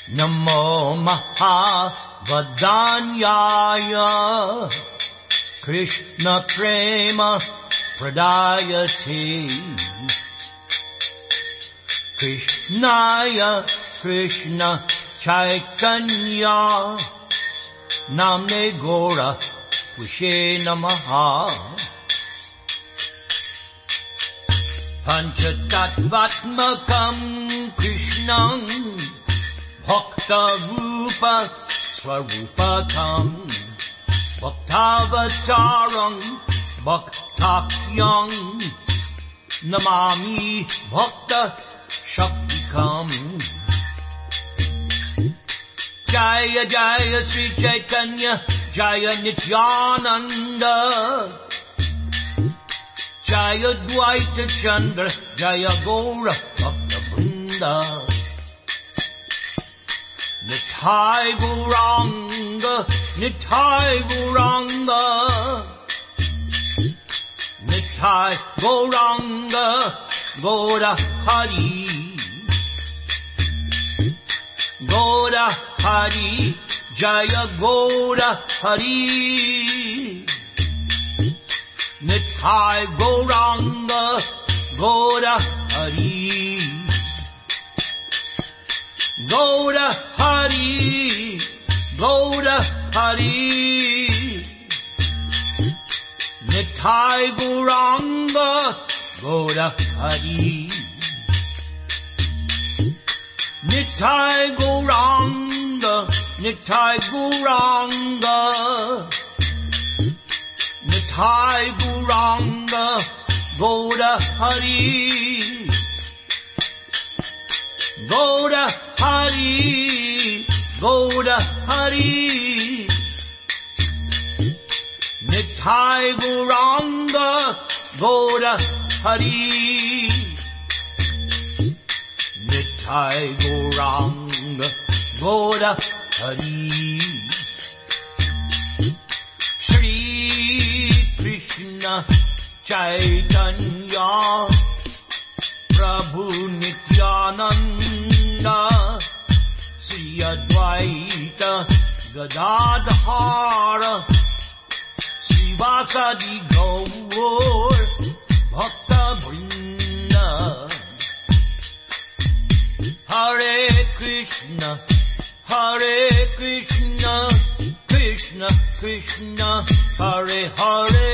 Namo Mahavadanyaya Krishna Prema Pradayate Krishnaya Krishna Chaitanya Namne Gora Vishe Namaha Panchatattvatmakam Krishnam Bhakta Rupa Swarupakam Bhaktavatarang Bhaktakyang Namami Bhakta Shaktikam Jaya Jaya Sri Chaitanya Jaya Nityananda Jaya Dvaita Chandra Jaya Gaura Bhakta Vrinda Nitai Gauranga Nitai Gauranga Nitai Gauranga Gaura Hari Gaura Hari Jaya Gaura Hari Nitai Gauranga Gaura Hari Gaura Hari Gaura Hari Nitai Gauranga Gaura Hari Nitai Gauranga Nitai Gauranga Nitai Gauranga Gaura Hari Gaura Hari Gaura Hari Nitai Gauranga Gaura Hari Nitai Gauranga Gaura Hari Shri Krishna Chaitanya Prabhu Nityananda Sri Advaita Gadadhara Srivasadi Gaur Bhakta Vrinda Hare Krishna Krishna Krishna Hare Hare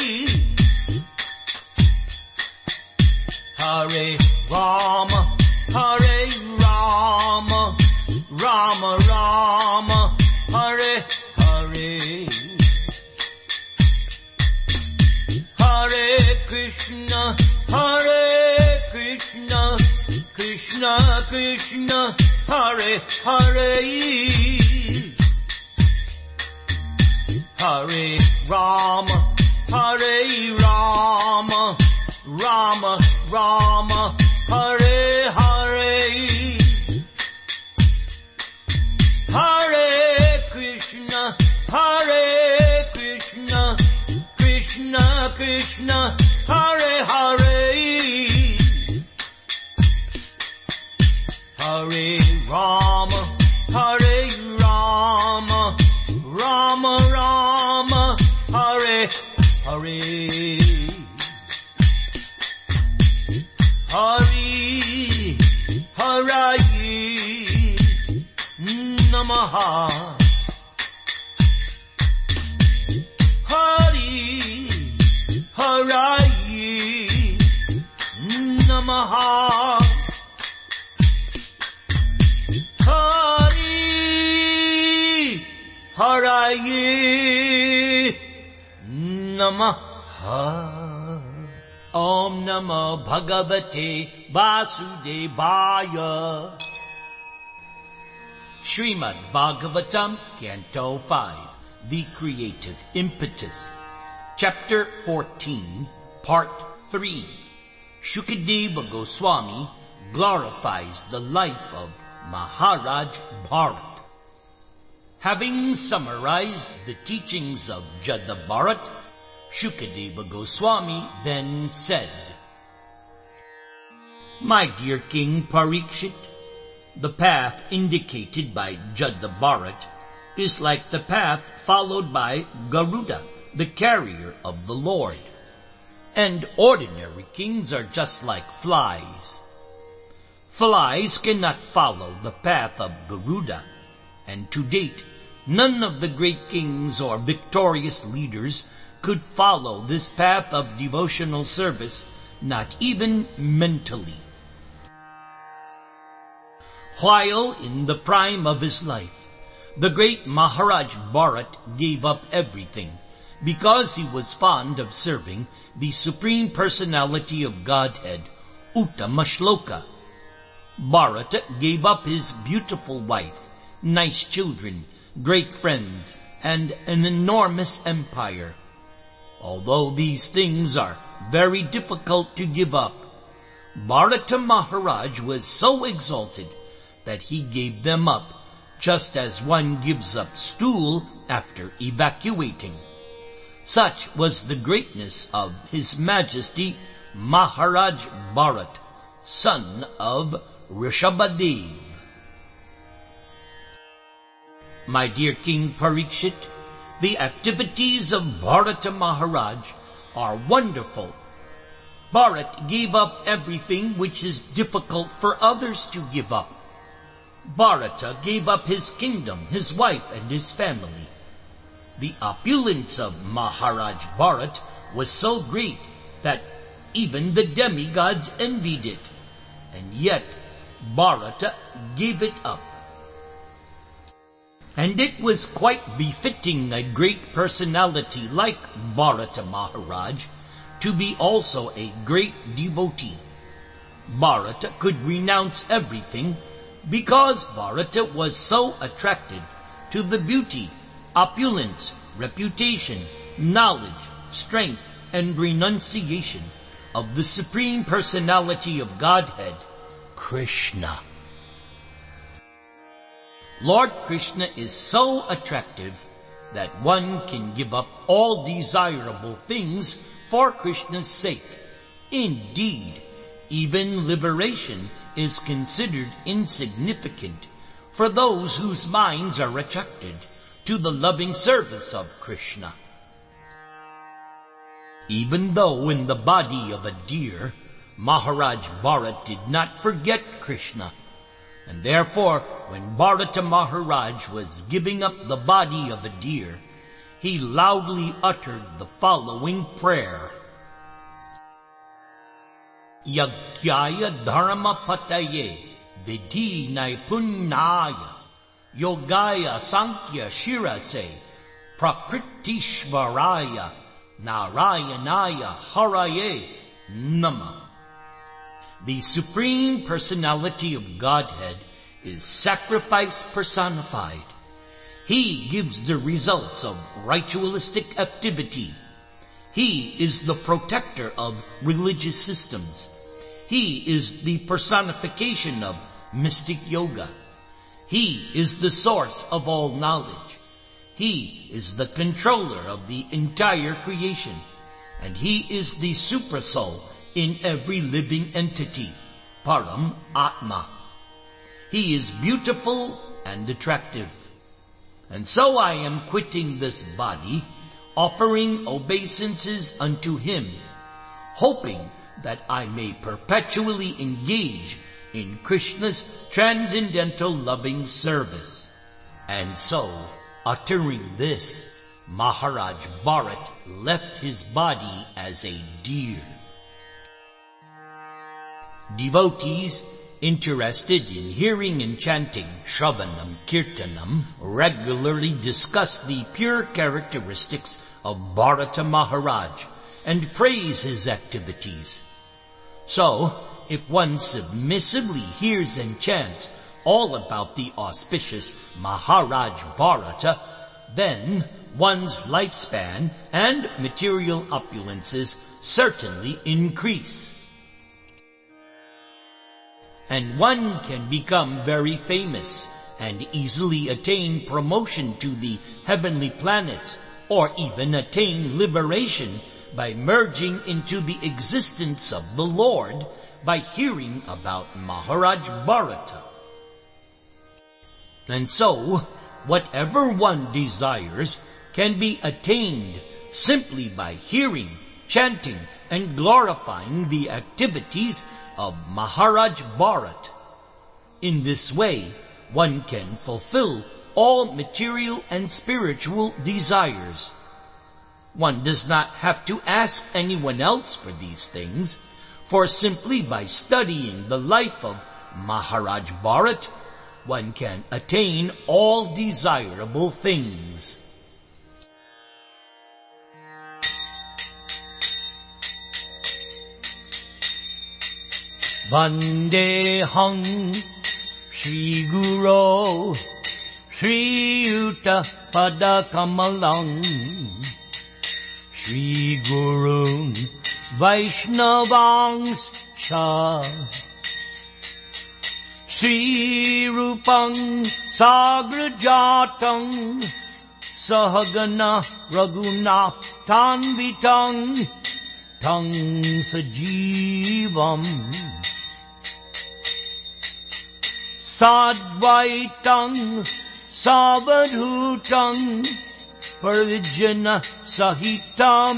Hare Rama Rama Rama Hare Hare Hare Krishna Krishna Krishna Hare Hare Hare Rama Rama Rama Hare Hare Hare Krishna Krishna Krishna Hare Hare Hare Rama Rama Rama Hare Hare Hari Harayi Namaha Hari Harayi Namaha Hari Harayi Namaha Om Namo Bhagavate Vasudevaya Srimad Bhagavatam, Canto 5, The Creative Impetus, Chapter 14, Part 3. Shukadeva Goswami glorifies the life of Maharaj Bharat. Having summarized the teachings of Jada Bharat, Shukadeva Goswami then said, My dear King Parikshit, The path indicated by Jada Bharat is like the path followed by Garuda, the carrier of the Lord. And ordinary kings are just like flies. Flies cannot follow the path of Garuda, and to date, none of the great kings or victorious leaders could follow this path of devotional service, not even mentally. While in the prime of his life, the great Maharaj Bharat gave up everything because he was fond of serving the Supreme Personality of Godhead, Uttama Shloka. Bharata gave up his beautiful wife, nice children, great friends, and an enormous empire. Although these things are very difficult to give up, Bharata Maharaj was so exalted that he gave them up, just as one gives up stool after evacuating. Such was the greatness of His Majesty Maharaj Bharat, son of Rishabhadev. My dear King Parikshit, the activities of Bharata Maharaj are wonderful. Bharat gave up everything which is difficult for others to give up. Bharata gave up his kingdom, his wife, and his family. The opulence of Maharaj Bharat was so great that even the demigods envied it, and yet Bharata gave it up. And it was quite befitting a great personality like Bharata Maharaj to be also a great devotee. Bharata could renounce everything because Bharata was so attracted to the beauty, opulence, reputation, knowledge, strength, and renunciation of the Supreme Personality of Godhead, Krishna. Lord Krishna is so attractive that one can give up all desirable things for Krishna's sake. Indeed, even liberation is considered insignificant for those whose minds are attracted to the loving service of Krishna. Even though in the body of a deer, Maharaj Bharat did not forget Krishna, and therefore when Bharata Maharaj was giving up the body of a deer, he loudly uttered the following prayer. Yagyaya dharma pataye vidhi naipunnaya yogaya sankhya shirase prakrtishvaraya narayanaya haraye nama. The Supreme Personality of Godhead is sacrifice personified. He gives the results of ritualistic activity. He is the protector of religious systems. He is the personification of mystic yoga. He is the source of all knowledge. He is the controller of the entire creation, and he is the suprasoul in every living entity, Param Atma. He is beautiful and attractive. And so I am quitting this body, offering obeisances unto him, hoping that I may perpetually engage in Krishna's transcendental loving service. And so, uttering this, Maharaj Bharat left his body as a deer. Devotees interested in hearing and chanting Shravanam Kirtanam regularly discuss the pure characteristics of Bharata Maharaj and praise his activities. So, if one submissively hears and chants all about the auspicious Maharaj Bharata, then one's lifespan and material opulences certainly increase. And one can become very famous and easily attain promotion to the heavenly planets, or even attain liberation by merging into the existence of the Lord by hearing about Maharaj Bharata. And so, whatever one desires can be attained simply by hearing, chanting, and glorifying the activities of Maharaj Bharat. In this way, one can fulfill all material and spiritual desires. One does not have to ask anyone else for these things, for simply by studying the life of Maharaj Bharat, one can attain all desirable things. Vandeham Shri Guru Shri Yuta Padakamalam Shri Guru Vaishnavangscha Shri Rupam Sagrajatam Sahagana Raghunathanvitam Tang Sajivam Sadvaitam Savadhutam Parijana Sahitam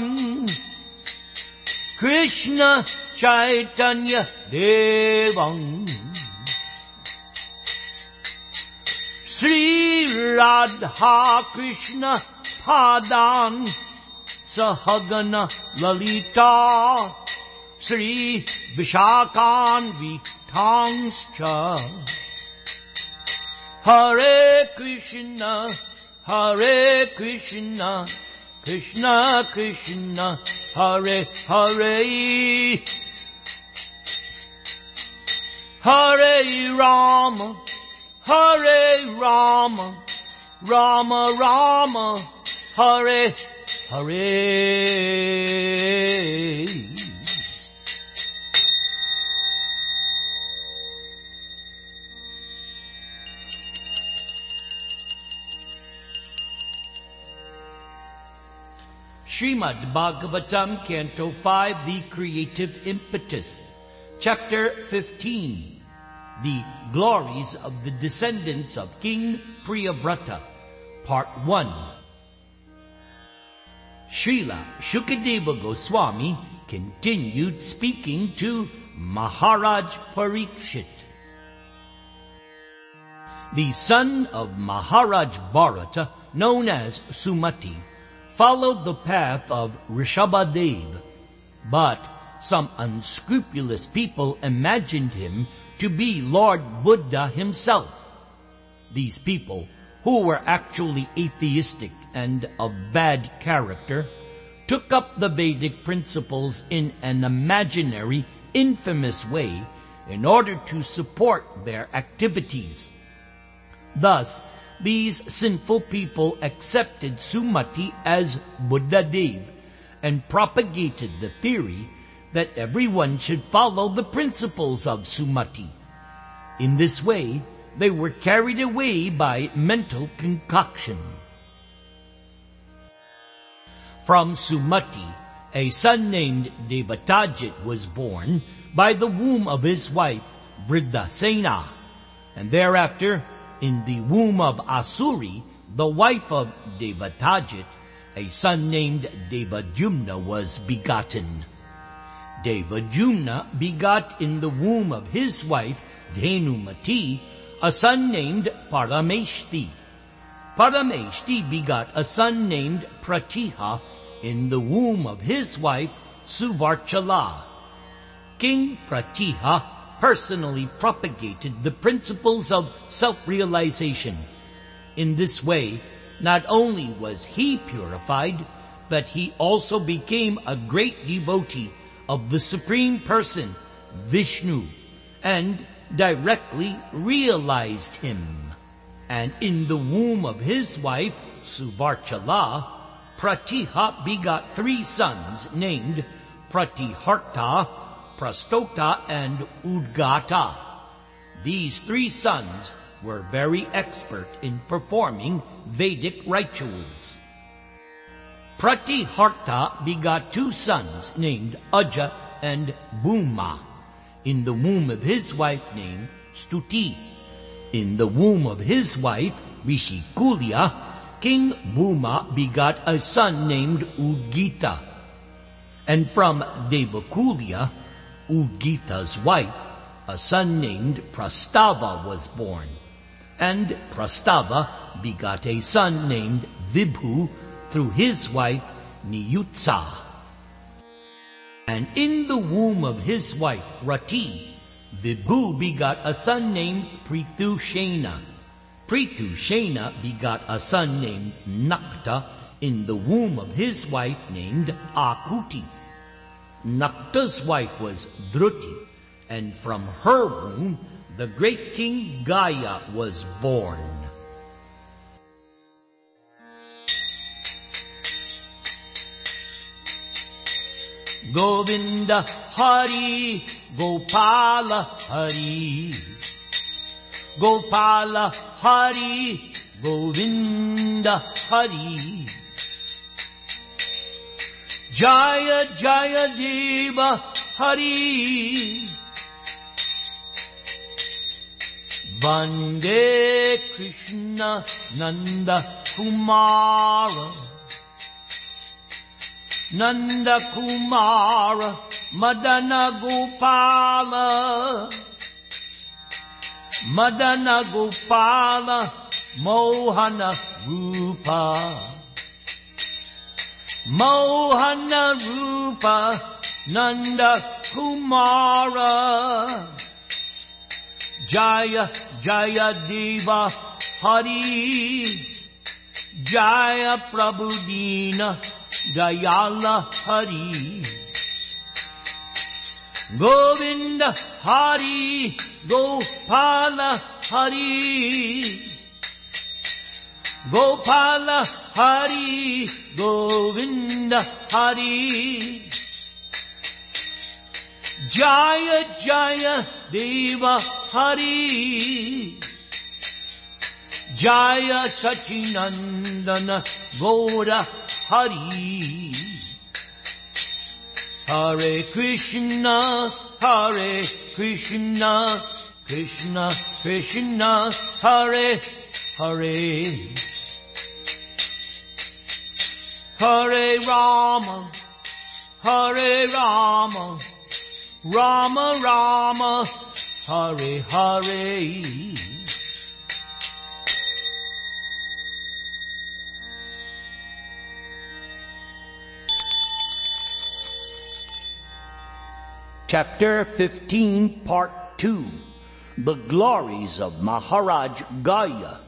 Krishna Chaitanya Devam Sri Radha Krishna Padan Sahagana Lalita Sri Vishakhan Vitangscha Hare Krishna Krishna Krishna Hare Hare Hare Rama Rama Rama Hare Hare. Srimad Bhagavatam, Canto 5, The Creative Impetus, Chapter 15, The Glories of the Descendants of King Priyavrata, Part 1. Srila Shukadeva Goswami continued speaking to Maharaj Parikshit. The son of Maharaj Bharata, known as Sumati, followed the path of Rishabhadev, but some unscrupulous people imagined him to be Lord Buddha himself. These people, who were actually atheistic and of bad character, took up the Vedic principles in an imaginary, infamous way in order to support their activities. Thus, these sinful people accepted Sumati as Buddha Dev and propagated the theory that everyone should follow the principles of Sumati. In this way, they were carried away by mental concoction. From Sumati, a son named Devatajit was born by the womb of his wife Vriddhasena, and thereafter, in the womb of Asuri, the wife of Devatajit, a son named Devajumna was begotten. Devajumna begot in the womb of his wife Dhenumati a son named Parameshti. Parameshti begot a son named Pratiha in the womb of his wife Suvarchala. King Pratiha personally propagated the principles of self-realization. In this way, not only was he purified, but he also became a great devotee of the Supreme Person, Vishnu, and directly realized him. And in the womb of his wife, Suvarchala, Pratiha begot 3 sons named Pratiharta, Prastota, and Udgata. These 3 sons were very expert in performing Vedic rituals. Pratiharta begot 2 sons named Aja and Bhuma in the womb of his wife named Stuti. In the womb of his wife, Rishikulya, King Bhuma begot a son named Udgita. And from Devakulya, Udgita's wife, a son named Prastava was born. And Prastava begot a son named Vibhu through his wife Niyutsa. And in the womb of his wife Rati, Vibhu begot a son named Prithushena. Prithushena begot a son named Nakta in the womb of his wife named Akuti. Nakta's wife was Dhruti, and from her womb the great king Gaya was born. Govinda Hari, Gopala Hari. Gopala Hari, Govinda Hari. Jaya Jaya Deva Hari. Vande Krishna Nanda Kumara. Nanda Kumara Madana Gopala. Madana Gopala Mohana Rupa. Mohana Rupa Nanda Kumara. Jaya Jaya Deva Hari. Jaya Prabhudina Dayala Hari. Govinda Hari, Gopala Hari. Gopala Hari, Govinda Hari. Jaya Jaya Deva Hari. Jaya Sachinandana Gaura Hari. Hare Krishna, Hare Krishna, Krishna Krishna, Hare Hare. Hare Rama, Hare Rama, Rama Rama, Hare Hare. Chapter 15, Part 2. The Glories of Maharaj Gaya.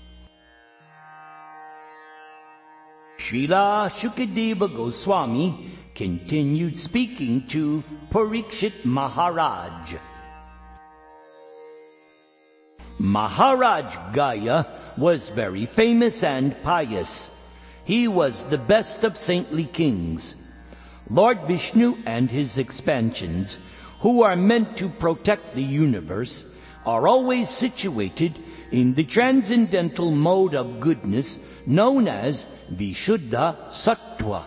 Srila Shukadeva Goswami continued speaking to Parikshit Maharaj. Maharaj Gaya was very famous and pious. He was the best of saintly kings. Lord Vishnu and his expansions, who are meant to protect the universe, are always situated in the transcendental mode of goodness known as Vishuddha Sattva.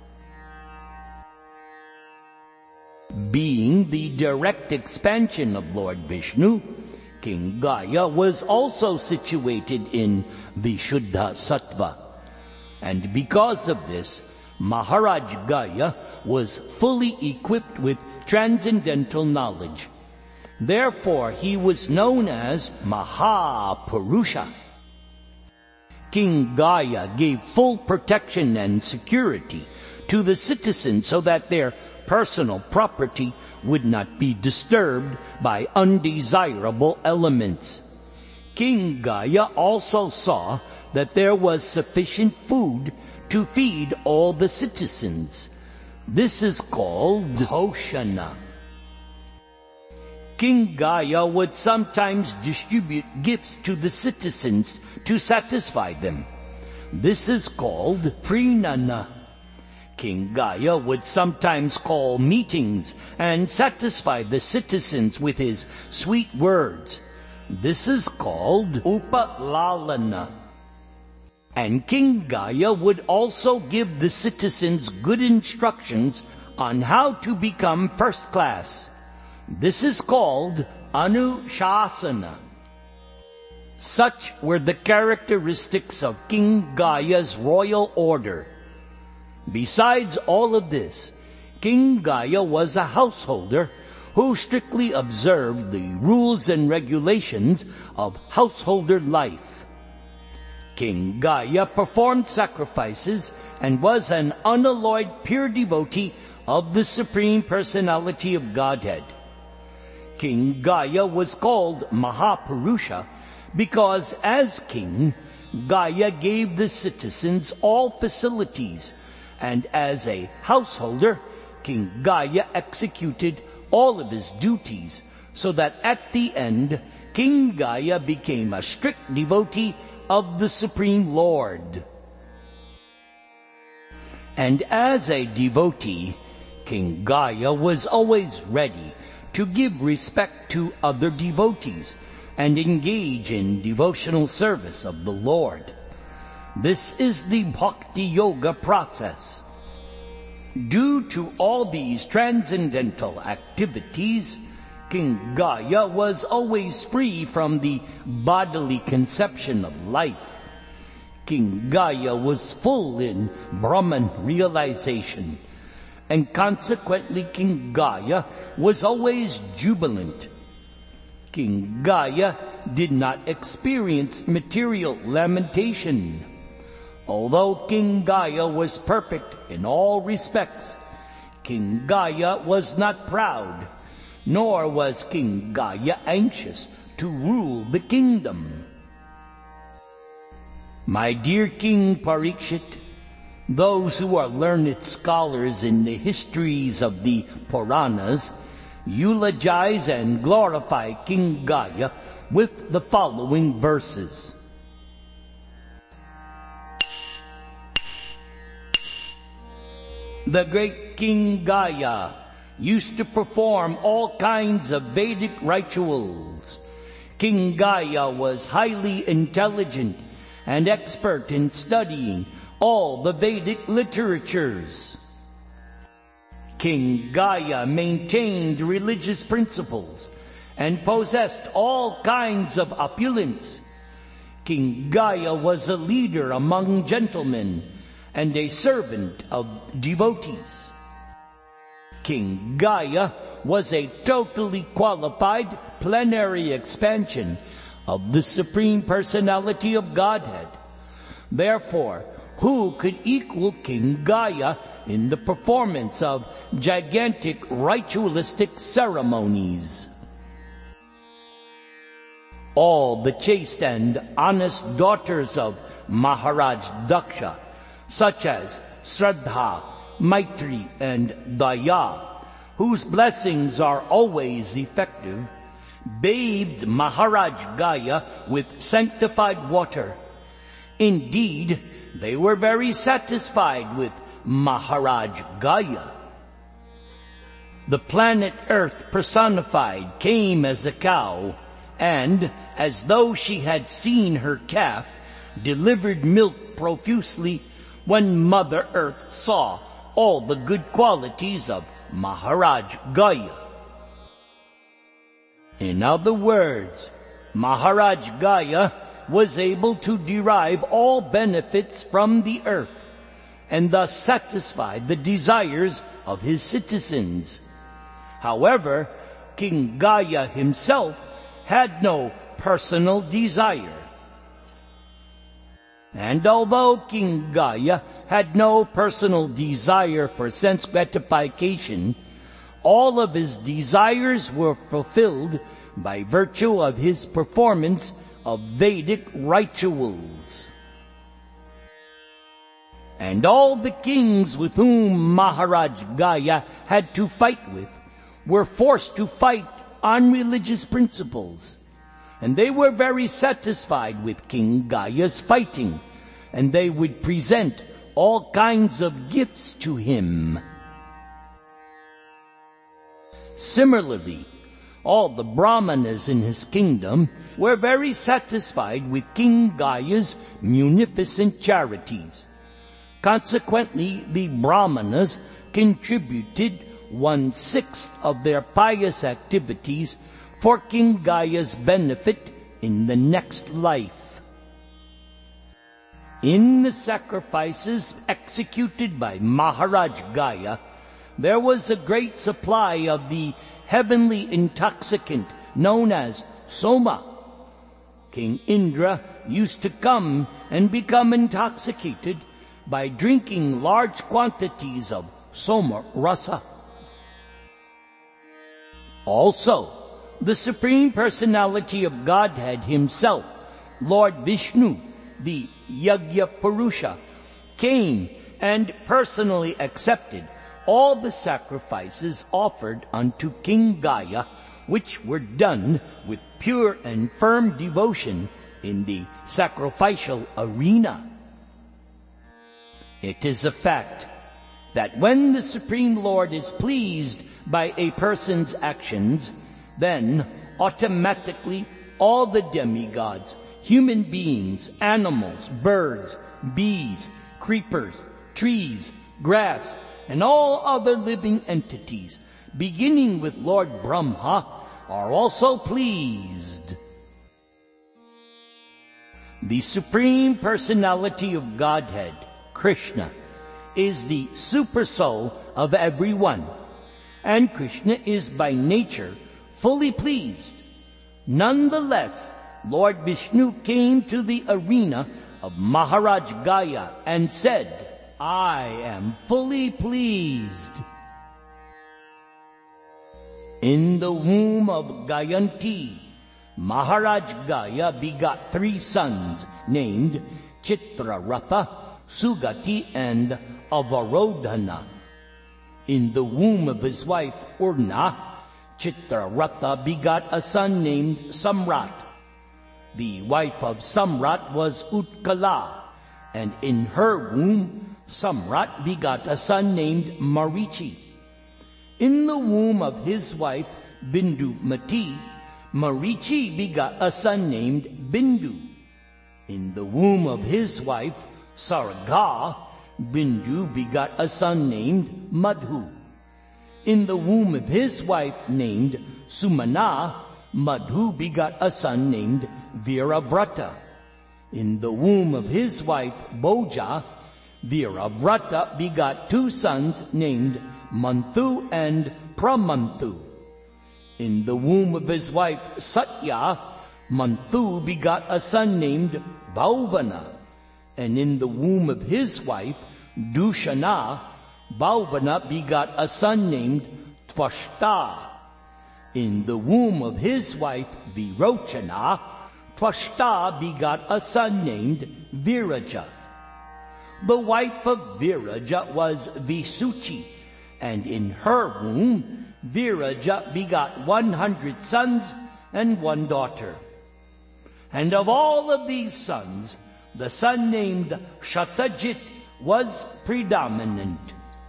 Being the direct expansion of Lord Vishnu, King Gaya was also situated in Vishuddha Sattva. And because of this, Maharaj Gaya was fully equipped with transcendental knowledge. Therefore, he was known as Mahapurusha. King Gaya gave full protection and security to the citizens so that their personal property would not be disturbed by undesirable elements. King Gaya also saw that there was sufficient food to feed all the citizens. This is called Hoshana. King Gaya would sometimes distribute gifts to the citizens to satisfy them. This is called Prinana. King Gaya would sometimes call meetings and satisfy the citizens with his sweet words. This is called Upalalana. And King Gaya would also give the citizens good instructions on how to become first class. This is called Anushasana. Such were the characteristics of King Gaya's royal order. Besides all of this, King Gaya was a householder who strictly observed the rules and regulations of householder life. King Gaya performed sacrifices and was an unalloyed pure devotee of the Supreme Personality of Godhead. King Gaya was called Mahapurusha because as king, Gaya gave the citizens all facilities, and as a householder, King Gaya executed all of his duties, so that at the end, King Gaya became a strict devotee of the Supreme Lord. And as a devotee, King Gaya was always ready to give respect to other devotees and engage in devotional service of the Lord. This is the Bhakti Yoga process. Due to all these transcendental activities, King Gaya was always free from the bodily conception of life. King Gaya was full in Brahman realization, and consequently King Gaya was always jubilant. King Gaya did not experience material lamentation. Although King Gaya was perfect in all respects, King Gaya was not proud, nor was King Gaya anxious to rule the kingdom. My dear King Parikshit, those who are learned scholars in the histories of the Puranas eulogize and glorify King Gaya with the following verses. The great King Gaya used to perform all kinds of Vedic rituals. King Gaya was highly intelligent and expert in studying all the Vedic literatures. King Gaya maintained religious principles and possessed all kinds of opulence. King Gaya was a leader among gentlemen and a servant of devotees. King Gaya was a totally qualified plenary expansion of the Supreme Personality of Godhead. Therefore, who could equal King Gaya in the performance of gigantic ritualistic ceremonies? All the chaste and honest daughters of Maharaj Daksha, such as Shraddha, Maitri, and Daya, whose blessings are always effective, bathed Maharaj Gaya with sanctified water. Indeed, they were very satisfied with Maharaj Gaya. The planet Earth personified came as a cow, and, as though she had seen her calf, delivered milk profusely when Mother Earth saw all the good qualities of Maharaj Gaya. In other words, Maharaj Gaya was able to derive all benefits from the earth and thus satisfy the desires of his citizens. However, King Gaya himself had no personal desire. And although King Gaya had no personal desire for sense gratification, all of his desires were fulfilled by virtue of his performance of Vedic rituals. And all the kings with whom Maharaj Gaya had to fight with were forced to fight on religious principles. And they were very satisfied with King Gaya's fighting, and they would present all kinds of gifts to him. Similarly, all the Brahmanas in his kingdom were very satisfied with King Gaya's munificent charities. Consequently, the Brahmanas contributed 1/6 of their pious activities for King Gaya's benefit in the next life. In the sacrifices executed by Maharaj Gaya, there was a great supply of the heavenly intoxicant known as Soma. King Indra used to come and become intoxicated by drinking large quantities of Soma Rasa. Also, the Supreme Personality of Godhead himself, Lord Vishnu, the Yajna Purusha, came and personally accepted all the sacrifices offered unto King Gaya, which were done with pure and firm devotion in the sacrificial arena. It is a fact that when the Supreme Lord is pleased by a person's actions, then automatically all the demigods, human beings, animals, birds, bees, creepers, trees, grass, and all other living entities, beginning with Lord Brahma, are also pleased. The Supreme Personality of Godhead, Krishna, is the super soul of everyone, and Krishna is by nature fully pleased. Nonetheless, Lord Vishnu came to the arena of Maharaj Gaya and said, "I am fully pleased." In the womb of Gayanti, Maharaj Gaya begot 3 sons named Chitraratha, Sugati, and Avarodhana. In the womb of his wife Urna, Chitraratha begot a son named Samrat. The wife of Samrat was Utkala, and in her womb Samrat begot a son named Marichi. In the womb of his wife Bindumati, Marichi begot a son named Bindu. In the womb of his wife Sarga, Bindu begot a son named Madhu. In the womb of his wife named Sumana, Madhu begot a son named Viravrata. In the womb of his wife Boja, Viravrata begot 2 sons named Manthu and Pramanthu. In the womb of his wife Satya, Manthu begot a son named Bhauvana. And in the womb of his wife Dushana, Bhauvana begot a son named Tvashta. In the womb of his wife Virochana, Tvashta begot a son named Viraja. The wife of Viraja was Visuchi, and in her womb Viraja begot 100 sons and 1 daughter. And of all of these sons, the son named Shatajit was predominant.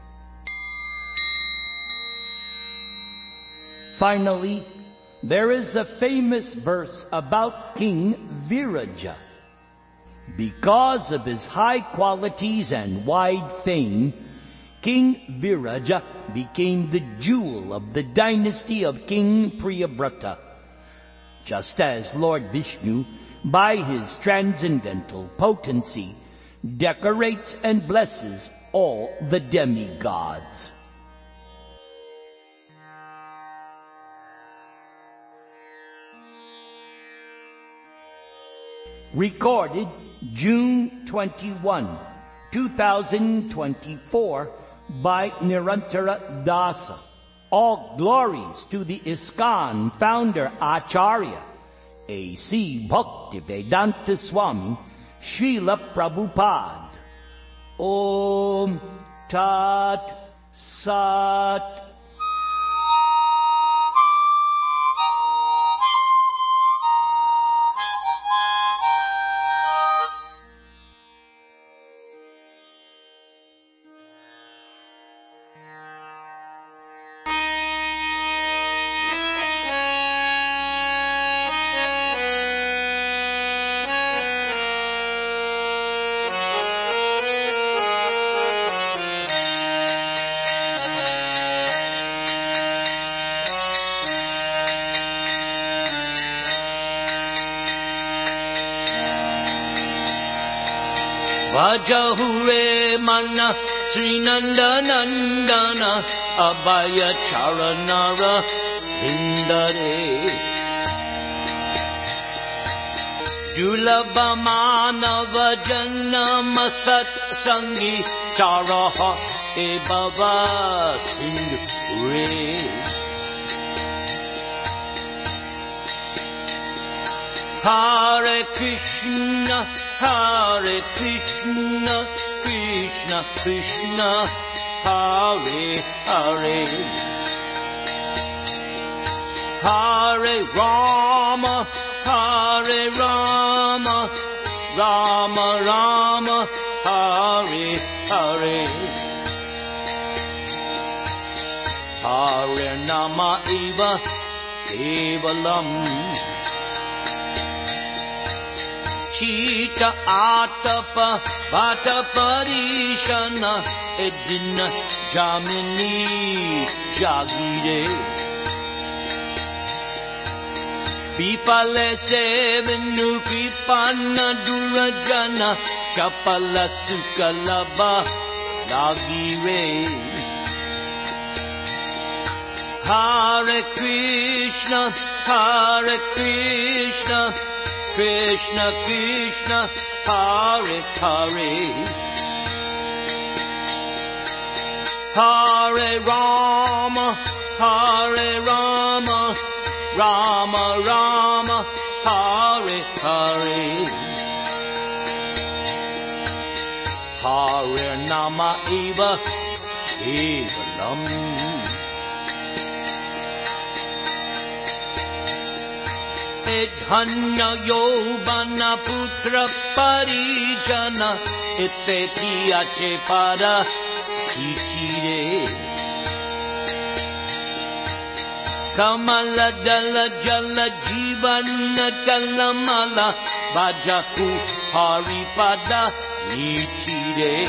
Finally, there is a famous verse about King Viraja. Because of his high qualities and wide fame, King Viraja became the jewel of the dynasty of King Priyavrata, just as Lord Vishnu, by his transcendental potency, decorates and blesses all the demigods. Recorded June 21, 2024 by Nirantara Dasa. All glories to the ISKCON founder Acharya A.C. Bhaktivedanta Swami Srila Prabhupada. Om Tat Sat. Vajahure Mana Sri Nanda Nandana Abhaya Charanara Vindare Julabha Manava Janama Sat Sangi Charaha E Baba Sindhure Hare Krishna, Hare Krishna, Krishna Krishna, Hare Hare. Hare Rama, Hare Rama, Rama Rama, Hare Hare. Hare Nama Eva Kevalam. Chita Atapa Vata Parishana Edina Jamini Jagire Pipale Sevenu Kripana Durajana Kapala Sukalaba Lagire Hare Krishna Hare Krishna Krishna Krishna Hare Hare Hare Rama Hare Rama Rama Rama Hare Hare Hare Nama Eva Kevalam Dhanya Yobana Putra Parijana Ete Para Chichire Kamala Dala Jala Jivana Kalamala Bajaku Haripada Nichire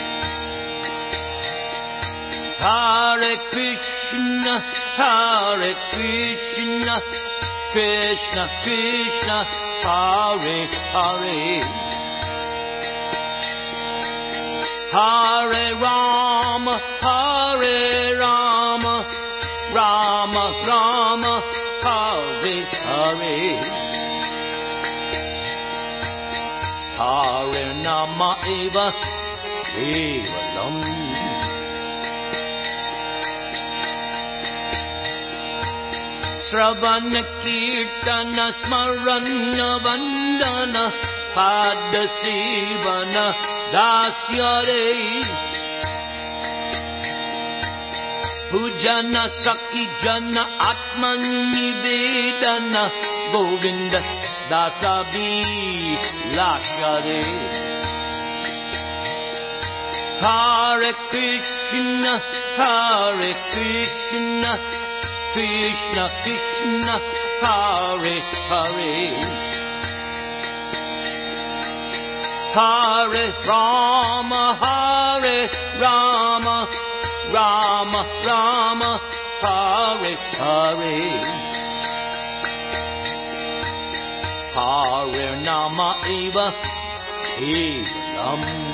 Hare Krishna Hare Krishna Krishna Krishna Hare Hare Hare Rama Hare Rama Rama Rama Hare Hare Hare Nama Eva Kevalam Sravana Kirtana Smarana Vandana Pada Sivana Dasyare Pujana Sakhi Jana Atman Nivedana Govinda Dasabi Lashare Hare Krishna Hare Krishna Krishna Krishna Hare Hare Hare Rama Hare Rama Rama Rama Hare Hare Hare Nama Eva Kevalam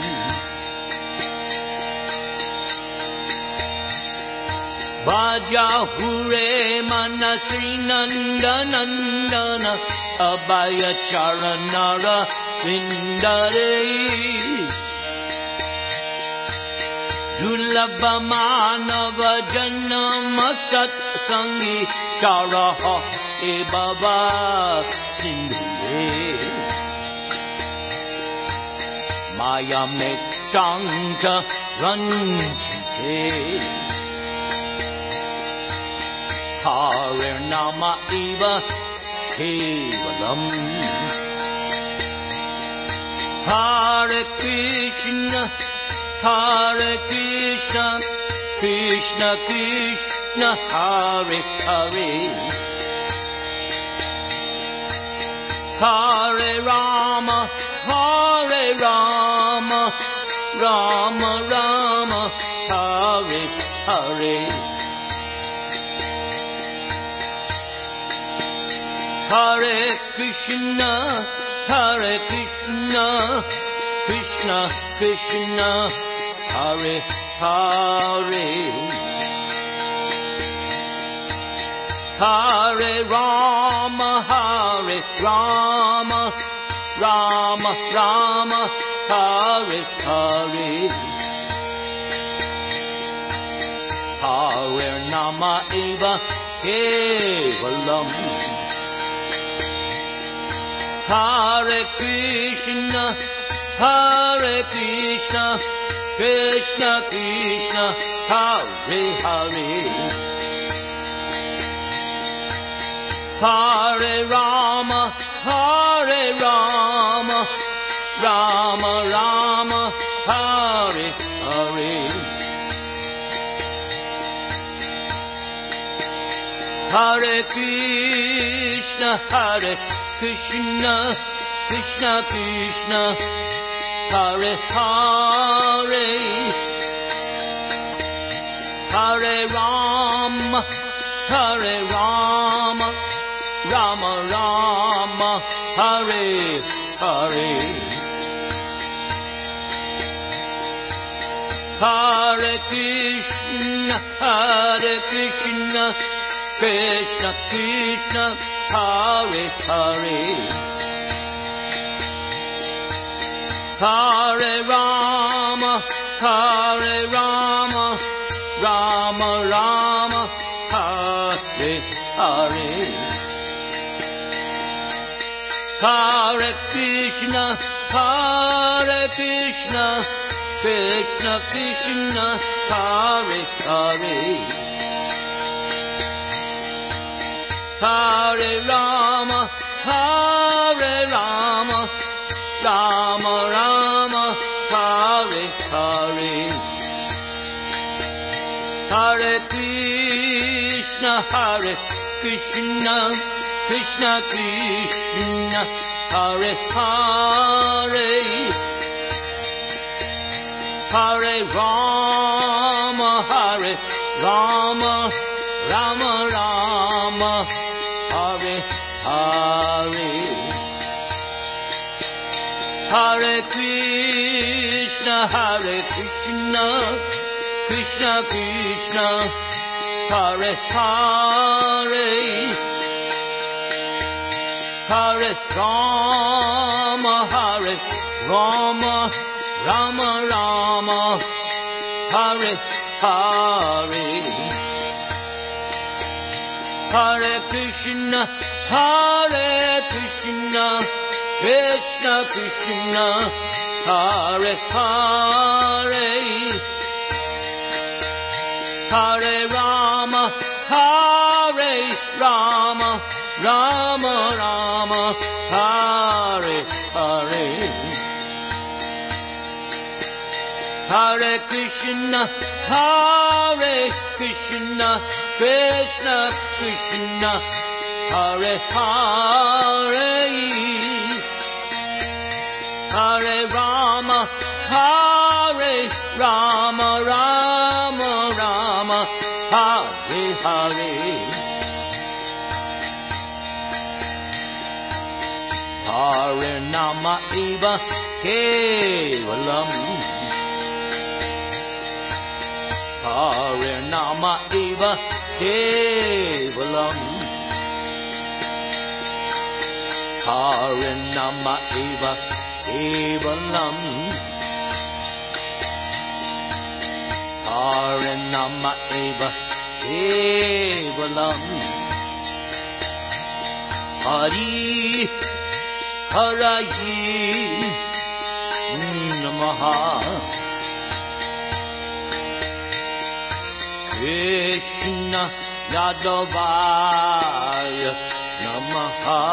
Vajahure Mana Sri Nanda Nandana Abhaya Charanara Vindare Julabha Manava Janama Sat Sangi Charaha E Baba Sindhure Mayame Tanka Ranchite Hare Nama Eva Kevalam Hare Krishna Hare Krishna Krishna Krishna Hare Hare Hare Rama Hare Rama Rama Rama Hare Hare Hare Krishna Krishna, Krishna, Hare Hare, Hare Rama, Hare Rama, Rama Rama, Hare Hare, Hare Nama Eva Kevalam, Hare Krishna, Hare Krishna, Krishna Krishna, Hare Hare, Hare Rama, Hare Rama, Rama Rama, Hare Hare, Hare Krishna, Hare Krishna, Krishna Krishna, Hare Hare, Hare Rama, Hare Rama, Rama Rama, Hare Hare, Hare Krishna, Hare Krishna, Krishna Krishna, Hare Hare, Hare Rama, Hare Rama, Rama Rama, Hare Hare, Hare Krishna, Hare Krishna, Krishna Krishna, Hare Hare, Hare Rama, Hare Rama, Rama Rama, Hare Hare, Hare Krishna, Hare Krishna, Krishna Krishna, Hare Hare, Hare Rama, Hare Rama, Rama Rama, Hare Hare, Hare Krishna, Hare Krishna, Krishna Krishna, Hare Hare, Hare Rama, Hare Rama, Rama Rama, Hare Hare, Hare Krishna, Hare Krishna, Krishna Krishna, Hare Hare, Hare Rama, Hare Rama, Rama Rama, Hare Hare, Hare Krishna, Hare Krishna, Krishna Krishna, Hare Hare, Hare Rama, Hare Rama, Rama Rama, Hare Hare, Hare Nama Eva Kevalam, Hare Nama Eva Kevalam, Hare Nama Eva Kevalam, Hare Nama Eva Kevalam, Hari Harayi Namaha, Krishna Yadavaya Namaha,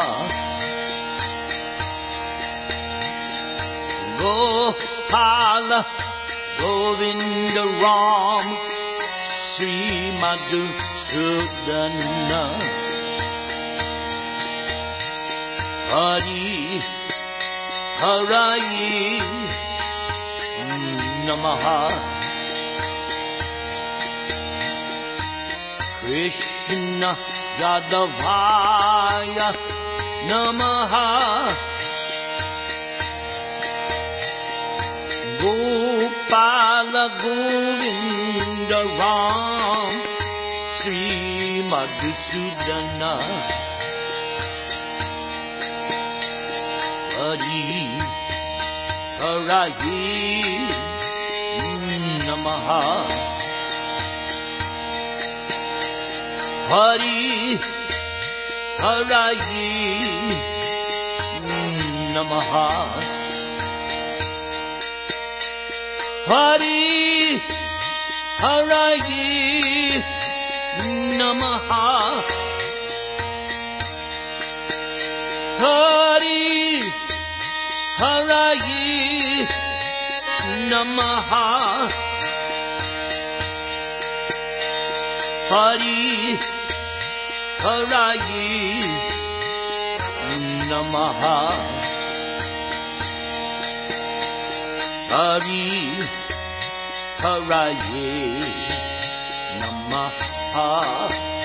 Gopala Govinda Ram Sri Madhusudana, Hari Harayi Namaha, Krishna Yadavaya Namaha, Gopala Govinda Ram Sri Madhusudana Hari Haraye Namaha Hari Haraye Namaha Hari Haraye Namaha Hari Haraye Namaha Hari Haraye Namaha Hari Haraye Namaha